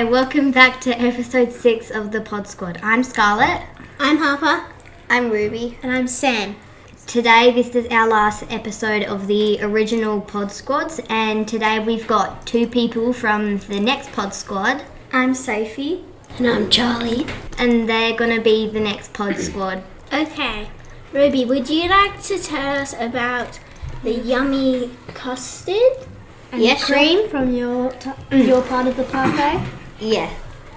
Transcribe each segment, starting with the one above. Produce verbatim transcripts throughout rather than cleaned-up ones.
Hi, welcome back to episode six of the Pod Squad. I'm Scarlett. I'm Harper. I'm Ruby. And I'm Sam. Today, this is our last episode of the original Pod Squads, and today we've got two people from the next Pod Squad. I'm Sophie. And I'm Charlie. And they're going to be the next Pod Squad. Okay. Ruby, would you like to tell us about the yummy custard and yes, cream sure. from your t- mm. your part of the parfait? Yeah.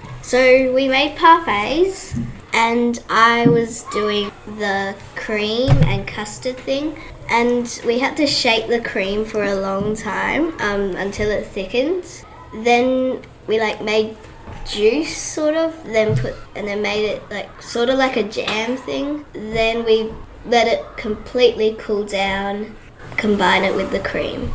So we made parfaits, and I was doing the cream and custard thing, and we had to shake the cream for a long time um, until it thickens. Then we like made juice sort of, then put and then made it like sort of like a jam thing. Then we let it completely cool down, combine it with the cream.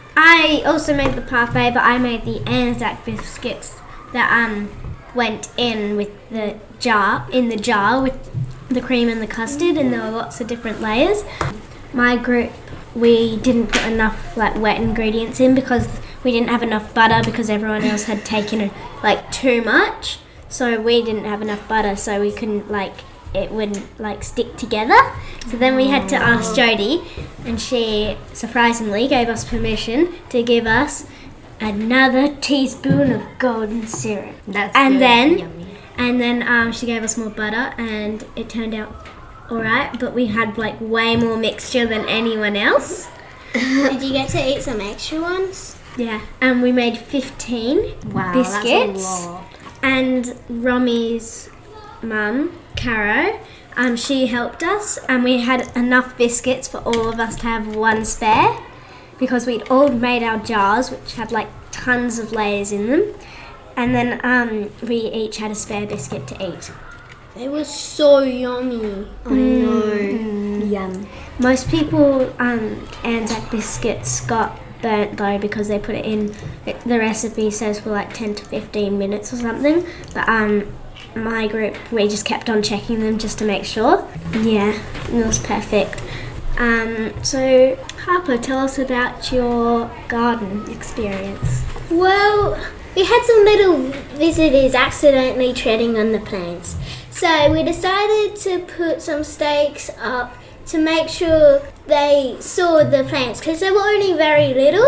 I also made the parfait, but I made the Anzac biscuits that um went in with the jar in the jar with the cream and the custard, and there were lots of different layers. My group, we didn't put enough like wet ingredients in because we didn't have enough butter because everyone else had taken like too much. So we didn't have enough butter, so we couldn't like it wouldn't like stick together. So then we had to ask Jodie, and she surprisingly gave us permission to give us another teaspoon of golden syrup. That's and good. then Yummy. and then um, she gave us more butter, and it turned out alright, but we had like way more mixture than anyone else. Did you get to eat some extra ones? Yeah, and we made fifteen Wow, biscuits. that's a lot. And Romy's mum, Caro, um, she helped us, and we had enough biscuits for all of us to have one spare because we'd all made our jars, which had like tons of layers in them, and then um, we each had a spare biscuit to eat. They were so yummy. I know. Mm. Yum. Most people, um, Anzac biscuits got burnt though because they put it in, the recipe says for like ten to fifteen minutes or something, but um, my group, we just kept on checking them just to make sure. Yeah, it was perfect. Um, so Harper, tell us about your garden experience. Well, we had some little visitors accidentally treading on the plants. So we decided to put some stakes up to make sure they saw the plants because they were only very little,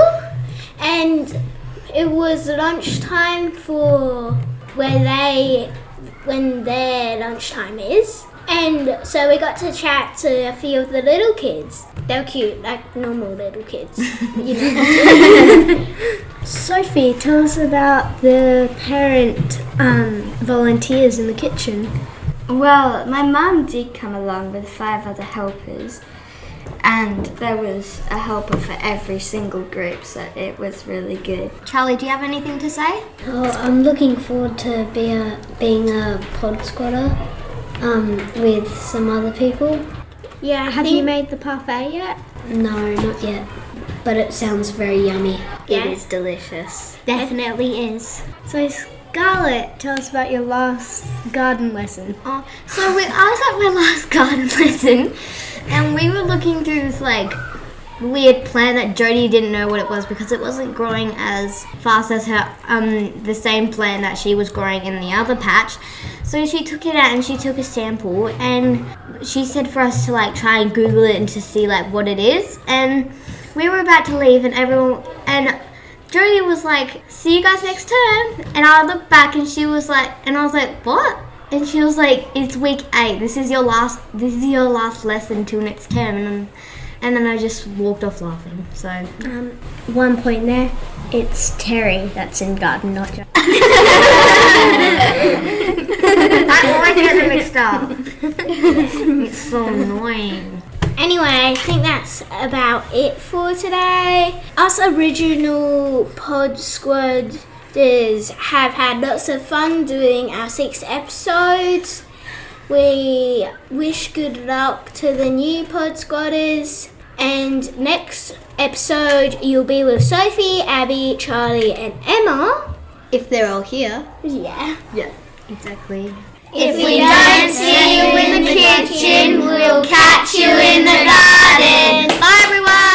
and it was lunchtime for where they when their lunchtime is, and so we got to chat to a few of the little kids. They were cute, like normal little kids, you know. Sophie, tell us about the parent um, volunteers in the kitchen. Well, my mum did come along with five other helpers, and there was a helper for every single group, so it was really good. Charlie, do you have anything to say? Oh, I'm looking forward to be a, being a pod squatter um, with some other people. Yeah, Have you made the parfait yet? No, not yet, but it sounds very yummy. Yeah. It is delicious. Definitely is. So Scarlett, tell us about your last garden lesson. Oh, so we, I was at my last garden lesson, and we were looking through this like weird plant that Jodie didn't know what it was because it wasn't growing as fast as her um the same plant that she was growing in the other patch. So she took it out and she took a sample, and she said for us to like try and Google it and to see like what it is. And we were about to leave, and everyone and Jodie was like, "See you guys next term." And I looked back, and she was like, and I was like, "What?" And she was like, "It's week eight. This is your last. This is your last lesson till next term." And and then I just walked off laughing. So Um, one point there, it's Terry that's in garden, not Jo. I always get them mixed up. It's so annoying. Anyway, I think that's about it for today. Us original Pod Squaders have had lots of fun doing our six episodes. We wish good luck to the new Pod Squadders. And next episode, you'll be with Sophie, Abby, Charlie, and Emma. If they're all here. Yeah. Yeah. Exactly. If we don't see you in the kitchen, we'll catch you in the garden. Bye, everyone.